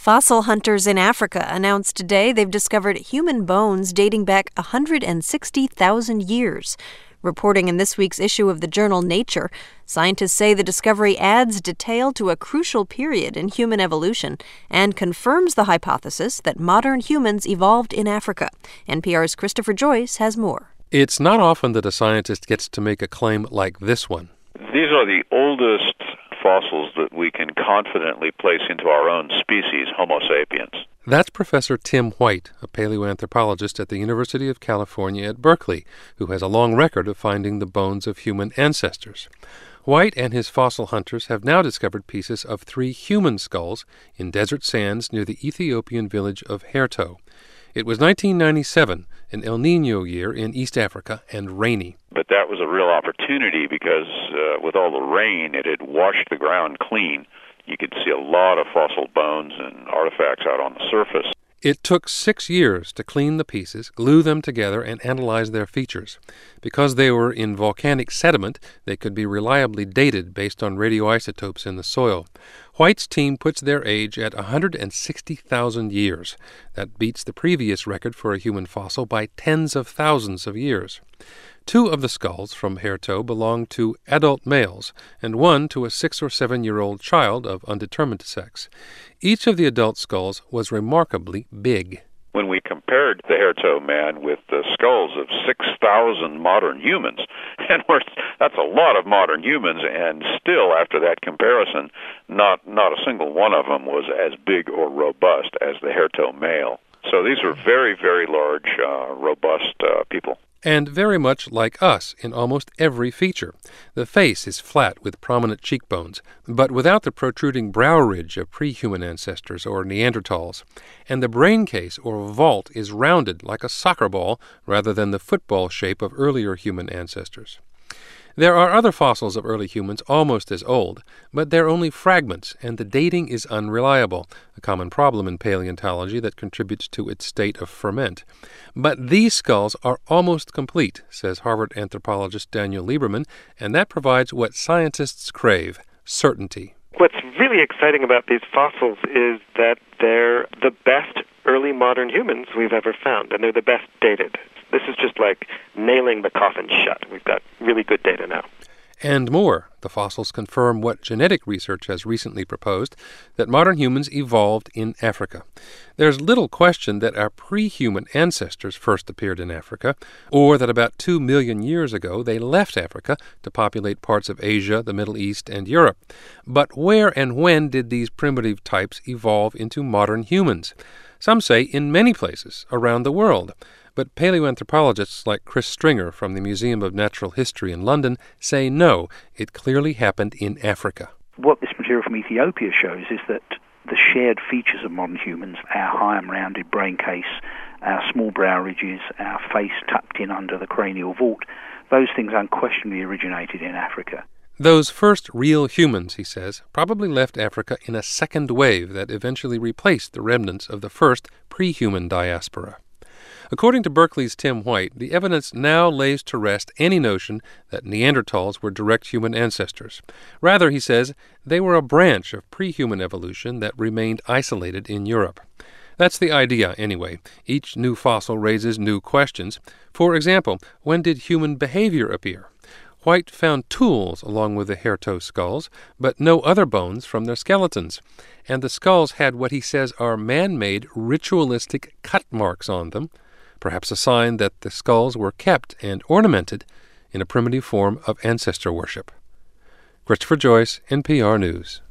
Fossil hunters in Africa announced today they've discovered human bones dating back 160,000 years. Reporting in this week's issue of the journal Nature, scientists say the discovery adds detail to a crucial period in human evolution and confirms the hypothesis that modern humans evolved in Africa. NPR's Christopher Joyce has more. It's not often that a scientist gets to make a claim like this one. These are the oldest fossils that we can confidently place into our own species, Homo sapiens. That's Professor Tim White, a paleoanthropologist at the University of California at Berkeley, who has a long record of finding the bones of human ancestors. White and his fossil hunters have now discovered pieces of 3 human skulls in desert sands near the Ethiopian village of Herto. It was 1997, an El Niño year in East Africa, and rainy. But that was a real opportunity because with all the rain, it had washed the ground clean. You could see a lot of fossil bones and artifacts out on the surface. It took 6 years to clean the pieces, glue them together, and analyze their features. Because they were in volcanic sediment, they could be reliably dated based on radioisotopes in the soil. White's team puts their age at 160,000 years. That beats the previous record for a human fossil by tens of thousands of years. 2 of the skulls from Herto belong to adult males, and 1 to a 6 or 7-year-old child of undetermined sex. Each of the adult skulls was remarkably big. When we compared the Herto man with the skulls of 6,000 modern humans, and that's a lot of modern humans, and still after that comparison, not a single one of them was as big or robust as the Herto male. So these were very, very large, robust people. And very much like us in almost every feature. The face is flat with prominent cheekbones, but without the protruding brow ridge of pre-human ancestors or Neanderthals. And the brain case or vault is rounded like a soccer ball rather than the football shape of earlier human ancestors. There are other fossils of early humans almost as old, but they're only fragments, and the dating is unreliable, a common problem in paleontology that contributes to its state of ferment. But these skulls are almost complete, says Harvard anthropologist Daniel Lieberman, and that provides what scientists crave: certainty. What's really exciting about these fossils is that they're the best early modern humans we've ever found, and they're the best dated. This is just like nailing the coffin shut. We've got really good data now. And more. The fossils confirm what genetic research has recently proposed, that modern humans evolved in Africa. There's little question that our pre-human ancestors first appeared in Africa, or that about 2 million years ago they left Africa to populate parts of Asia, the Middle East, and Europe. But where and when did these primitive types evolve into modern humans? Some say in many places around the world. But paleoanthropologists like Chris Stringer from the Museum of Natural History in London say no, it clearly happened in Africa. What this material from Ethiopia shows is that the shared features of modern humans, our high and rounded brain case, our small brow ridges, our face tucked in under the cranial vault, those things unquestionably originated in Africa. Those first real humans, he says, probably left Africa in a second wave that eventually replaced the remnants of the first pre-human diaspora. According to Berkeley's Tim White, the evidence now lays to rest any notion that Neanderthals were direct human ancestors. Rather, he says, they were a branch of pre-human evolution that remained isolated in Europe. That's the idea, anyway. Each new fossil raises new questions. For example, when did human behavior appear? White found tools along with the Herto skulls, but no other bones from their skeletons. And the skulls had what he says are man-made ritualistic cut marks on them, perhaps a sign that the skulls were kept and ornamented in a primitive form of ancestor worship. Christopher Joyce, NPR News.